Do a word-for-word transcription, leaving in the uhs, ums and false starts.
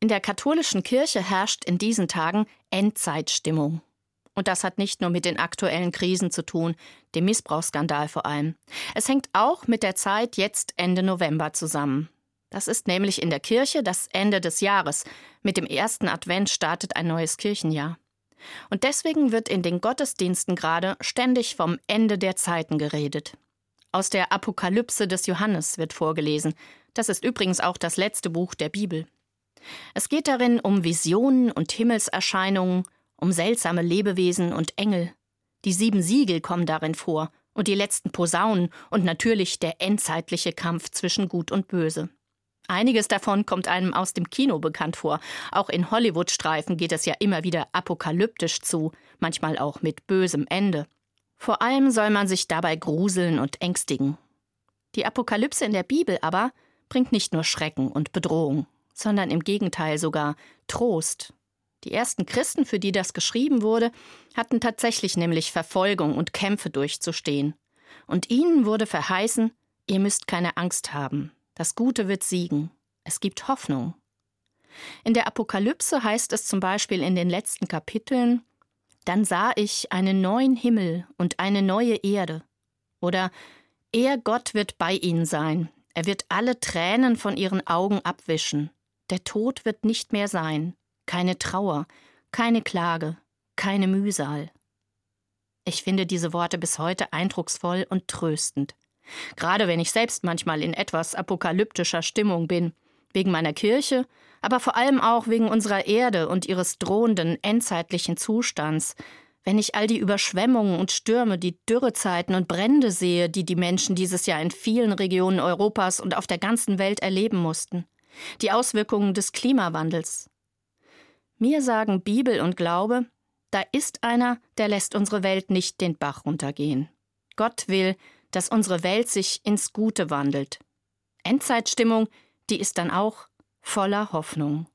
In der katholischen Kirche herrscht in diesen Tagen Endzeitstimmung. Und das hat nicht nur mit den aktuellen Krisen zu tun, dem Missbrauchsskandal vor allem. Es hängt auch mit der Zeit jetzt Ende November zusammen. Das ist nämlich in der Kirche das Ende des Jahres. Mit dem ersten Advent startet ein neues Kirchenjahr. Und deswegen wird in den Gottesdiensten gerade ständig vom Ende der Zeiten geredet. Aus der Apokalypse des Johannes wird vorgelesen. Das ist übrigens auch das letzte Buch der Bibel. Es geht darin um Visionen und Himmelserscheinungen, um seltsame Lebewesen und Engel. Die sieben Siegel kommen darin vor und die letzten Posaunen und natürlich der endzeitliche Kampf zwischen Gut und Böse. Einiges davon kommt einem aus dem Kino bekannt vor. Auch in Hollywood-Streifen geht es ja immer wieder apokalyptisch zu, manchmal auch mit bösem Ende. Vor allem soll man sich dabei gruseln und ängstigen. Die Apokalypse in der Bibel aber bringt nicht nur Schrecken und Bedrohung, sondern im Gegenteil sogar Trost. Die ersten Christen, für die das geschrieben wurde, hatten tatsächlich nämlich Verfolgung und Kämpfe durchzustehen. Und ihnen wurde verheißen, ihr müsst keine Angst haben. Das Gute wird siegen. Es gibt Hoffnung. In der Apokalypse heißt es zum Beispiel in den letzten Kapiteln: Dann sah ich einen neuen Himmel und eine neue Erde. Oder er, Gott, wird bei ihnen sein. Er wird alle Tränen von ihren Augen abwischen. Der Tod wird nicht mehr sein. Keine Trauer, keine Klage, keine Mühsal. Ich finde diese Worte bis heute eindrucksvoll und tröstend. Gerade wenn ich selbst manchmal in etwas apokalyptischer Stimmung bin, wegen meiner Kirche, aber vor allem auch wegen unserer Erde und ihres drohenden endzeitlichen Zustands, wenn ich all die Überschwemmungen und Stürme, die Dürrezeiten und Brände sehe, die die Menschen dieses Jahr in vielen Regionen Europas und auf der ganzen Welt erleben mussten, die Auswirkungen des Klimawandels. Mir sagen Bibel und Glaube, da ist einer, der lässt unsere Welt nicht den Bach runtergehen. Gott will, dass unsere Welt sich ins Gute wandelt. Endzeitstimmung, die ist dann auch voller Hoffnung.